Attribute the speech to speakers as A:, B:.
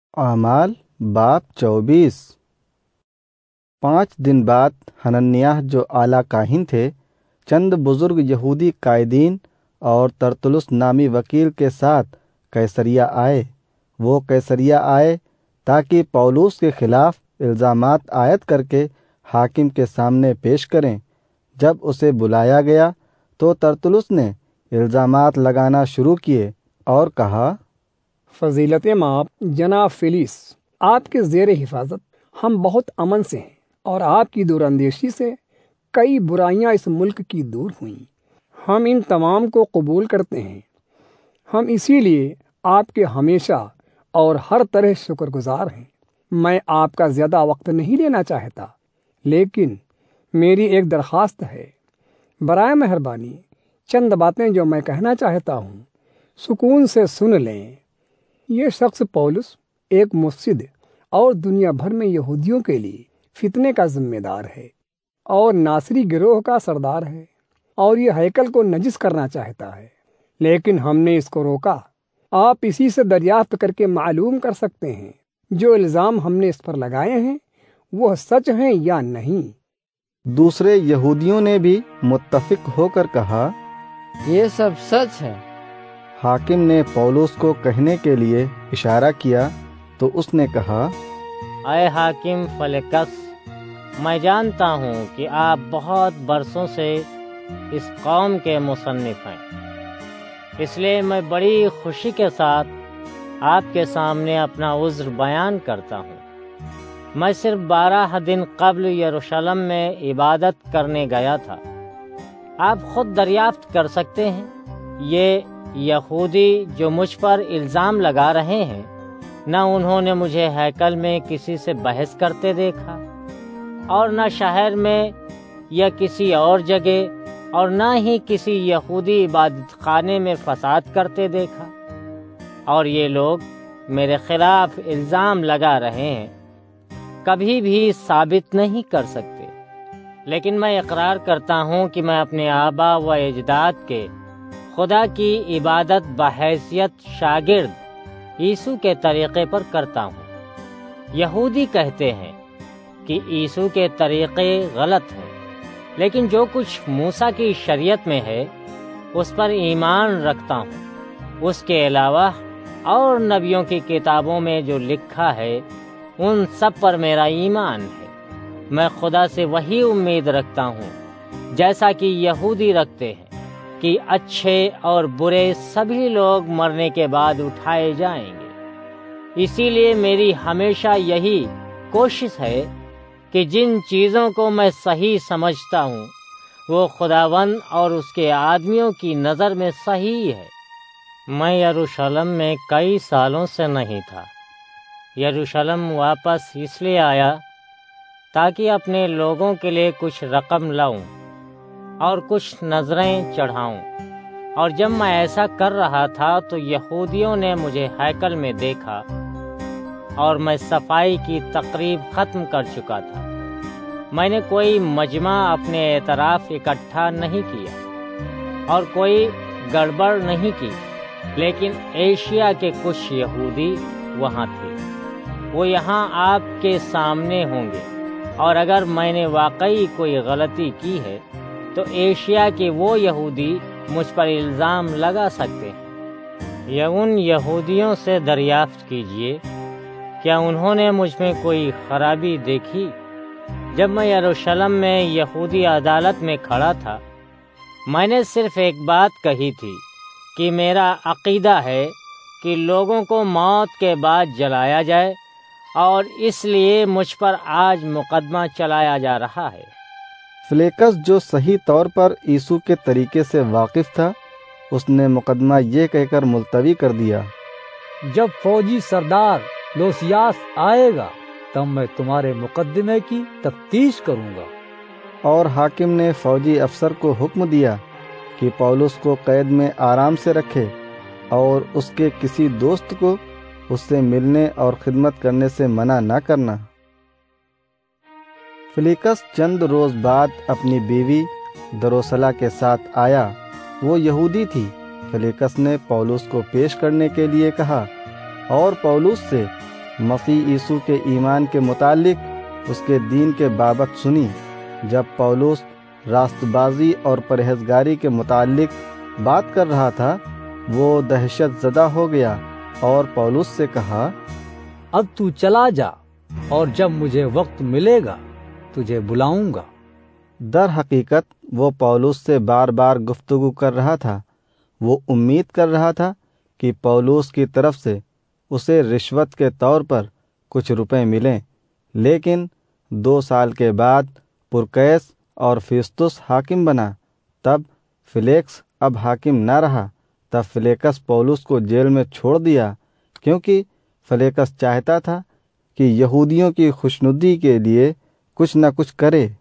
A: اعمال باب 24۔ 5 دن بعد حننیاہ جو اعلیٰ کاہن تھے چند بزرگ یہودی قائدین اور ترتلس نامی وکیل کے ساتھ قیصریہ آئے۔ وہ قیصریہ آئے تاکہ پولس کے خلاف الزامات عائد کر کے حاکم کے سامنے پیش کریں۔ جب اسے بلایا گیا تو ترتلس نے الزامات لگانا شروع کیے اور کہا،
B: فضیلت مآب جناب فیلکس، آپ کے زیر حفاظت ہم بہت امن سے ہیں اور آپ کی دور اندیشی سے کئی برائیاں اس ملک کی دور ہوئیں۔ ہم ان تمام کو قبول کرتے ہیں۔ ہم اسی لیے آپ کے ہمیشہ اور ہر طرح شکر گزار ہیں۔ میں آپ کا زیادہ وقت نہیں لینا چاہتا، لیکن میری ایک درخواست ہے۔ برائے مہربانی چند باتیں جو میں کہنا چاہتا ہوں سکون سے سن لیں۔ یہ شخص پولس ایک مفسد اور دنیا بھر میں یہودیوں کے لیے فتنے کا ذمہ دار ہے اور ناصری گروہ کا سردار ہے، اور یہ ہیکل کو نجس کرنا چاہتا ہے، لیکن ہم نے اس کو روکا۔ آپ اسی سے دریافت کر کے معلوم کر سکتے ہیں جو الزام ہم نے اس پر لگائے ہیں وہ سچ ہیں یا نہیں۔
A: دوسرے یہودیوں نے بھی متفق ہو کر کہا،
C: یہ سب سچ ہے۔
A: حاکم نے پولس کو کہنے کے لیے اشارہ کیا تو اس نے کہا،
D: اے حاکم فیلکس، میں جانتا ہوں کہ آپ بہت برسوں سے اس قوم کے مصنف ہیں، اس لیے میں بڑی خوشی کے ساتھ آپ کے سامنے اپنا عذر بیان کرتا ہوں۔ میں صرف 12 دن قبل یروشلم میں عبادت کرنے گیا تھا۔ آپ خود دریافت کر سکتے ہیں، یہ یہودی جو مجھ پر الزام لگا رہے ہیں، نہ انہوں نے مجھے ہیکل میں کسی سے بحث کرتے دیکھا، اور نہ شہر میں یا کسی اور جگہ، اور نہ ہی کسی یہودی عبادت خانے میں فساد کرتے دیکھا، اور یہ لوگ میرے خلاف الزام لگا رہے ہیں، کبھی بھی ثابت نہیں کر سکتے۔ لیکن میں اقرار کرتا ہوں کہ میں اپنے آبا و اجداد کے خدا کی عبادت بحیثیت شاگرد یسوع کے طریقے پر کرتا ہوں۔ یہودی کہتے ہیں کہ یسوع کے طریقے غلط ہیں، لیکن جو کچھ موسیٰ کی شریعت میں ہے اس پر ایمان رکھتا ہوں۔ اس کے علاوہ اور نبیوں کی کتابوں میں جو لکھا ہے ان سب پر میرا ایمان ہے۔ میں خدا سے وہی امید رکھتا ہوں جیسا کہ یہودی رکھتے ہیں کہ اچھے اور برے سبھی لوگ مرنے کے بعد اٹھائے جائیں گے۔ اسی لیے میری ہمیشہ یہی کوشش ہے کہ جن چیزوں کو میں صحیح سمجھتا ہوں وہ خداوند اور اس کے آدمیوں کی نظر میں صحیح ہے۔ میں یروشلم میں کئی سالوں سے نہیں تھا۔ یروشلم واپس اس لیے آیا تاکہ اپنے لوگوں کے لیے کچھ رقم لاؤں اور کچھ نذریں چڑھاؤں، اور جب میں ایسا کر رہا تھا تو یہودیوں نے مجھے ہیکل میں دیکھا، اور میں صفائی کی تقریب ختم کر چکا تھا۔ میں نے کوئی مجمع اپنے اعتراف اکٹھا نہیں کیا اور کوئی گڑبڑ نہیں کی، لیکن ایشیا کے کچھ یہودی وہاں تھے۔ وہ یہاں آپ کے سامنے ہوں گے، اور اگر میں نے واقعی کوئی غلطی کی ہے تو ایشیا کے وہ یہودی مجھ پر الزام لگا سکتے ہیں، یا ان یہودیوں سے دریافت کیجئے کیا انہوں نے مجھ میں کوئی خرابی دیکھی۔ جب میں یروشلم میں یہودی عدالت میں کھڑا تھا میں نے صرف ایک بات کہی تھی کہ میرا عقیدہ ہے کہ لوگوں کو موت کے بعد جلایا جائے، اور اس لیے مجھ پر آج مقدمہ چلایا جا رہا ہے۔
A: فلیکس جو صحیح طور پر یسوع کے طریقے سے واقف تھا، اس نے مقدمہ یہ کہہ کر ملتوی کر دیا،
E: جب فوجی سردار لوسیاس آئے گا تب میں تمہارے مقدمے کی تفتیش کروں گا۔
A: اور حاکم نے فوجی افسر کو حکم دیا کہ پولس کو قید میں آرام سے رکھے اور اس کے کسی دوست کو اس سے ملنے اور خدمت کرنے سے منع نہ کرنا۔ فلیکس چند روز بعد اپنی بیوی دروسلا کے ساتھ آیا۔ وہ یہودی تھی۔ فلیکس نے پولس کو پیش کرنے کے لیے کہا اور پولس سے مسیح یسوع کے ایمان کے متعلق اس کے دین کے بابت سنی۔ جب پولس راست بازی اور پرہیزگاری کے متعلق بات کر رہا تھا، وہ دہشت زدہ ہو گیا اور پولس سے کہا،
E: اب تو چلا جا، اور جب مجھے وقت ملے گا تجھے بلاؤں گا۔
A: در حقیقت وہ پولس سے بار بار گفتگو کر رہا تھا۔ وہ امید کر رہا تھا کہ پولس کی طرف سے اسے رشوت کے طور پر کچھ روپے ملیں، لیکن 2 سال کے بعد پرکیس اور فیستس حاکم بنا۔ تب فیلکس اب حاکم نہ رہا۔ تب فیلکس پولس کو جیل میں چھوڑ دیا، کیونکہ فیلکس چاہتا تھا کہ یہودیوں کی خوشنودی کے لیے کچھ نہ کچھ کرے۔